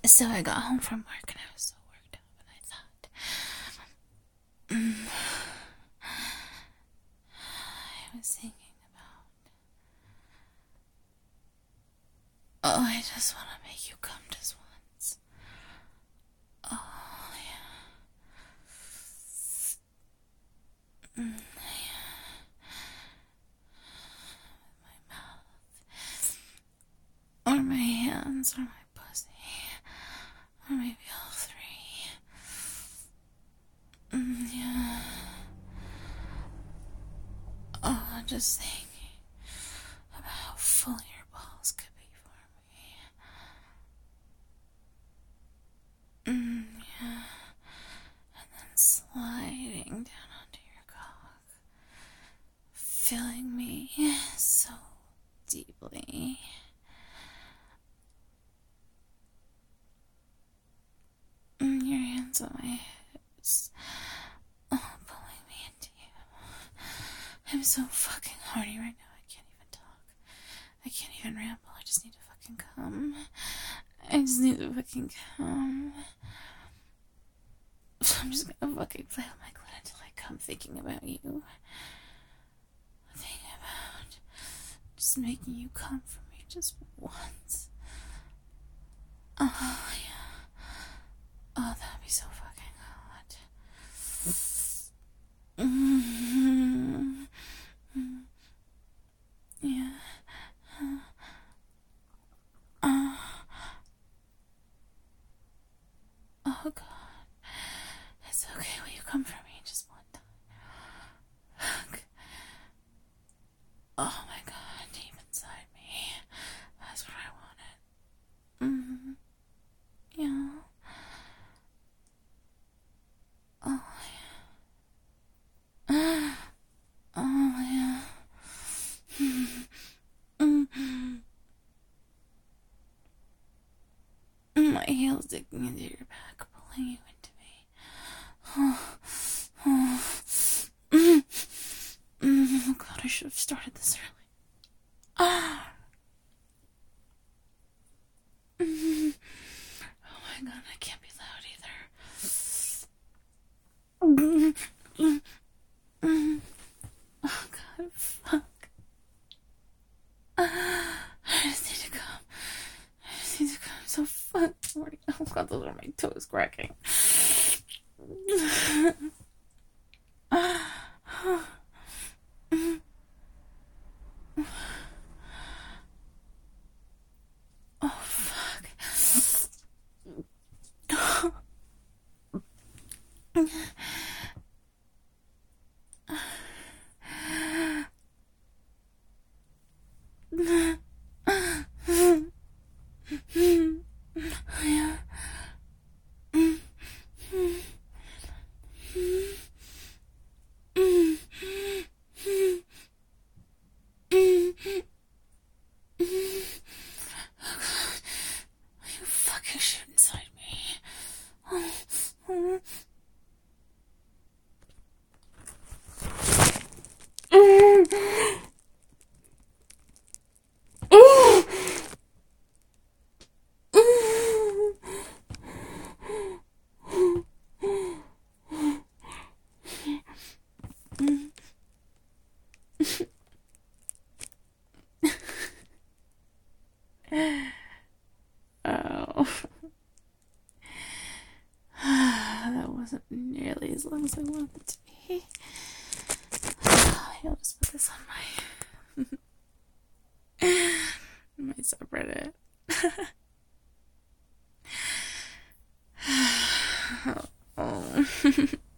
So I got home from work and I was so worked up and I thought, I was thinking about, oh, I just want to make you come just once. Oh, yeah. My mouth, or my hands, or my pussy, or maybe all three. Yeah. Oh, just thinking about how full your balls could be for me. Yeah. And then sliding down onto your cock, filling me so deeply. Your hands on my hips, pulling me into you. I'm so fucking horny right now, I can't even talk. I can't even ramble, I just need to fucking come. I just need to fucking come. I'm just gonna fucking play with my clit until I come, thinking about you. Thinking about just making you come for me just once. Oh, yeah. Oh, that'd be so fucking hot. Yeah. Oh, God. It's okay. Will you come for me just one time? Oh, my God. Deep inside me. That's what I wanted. Yeah. Oh, yeah. Oh, yeah. My heels digging into your back, pulling you into me. Oh, God, I should have started this early. Oh my God, I can't be loud either. Oh God, fuck. I just need to come. I'm so fucking horny. Oh God, those are my toes cracking. Oh fuck. Yeah. You fucking shoot inside me. Oh. That wasn't nearly as long as I wanted it to be. I'll just put this on my subreddit. Oh.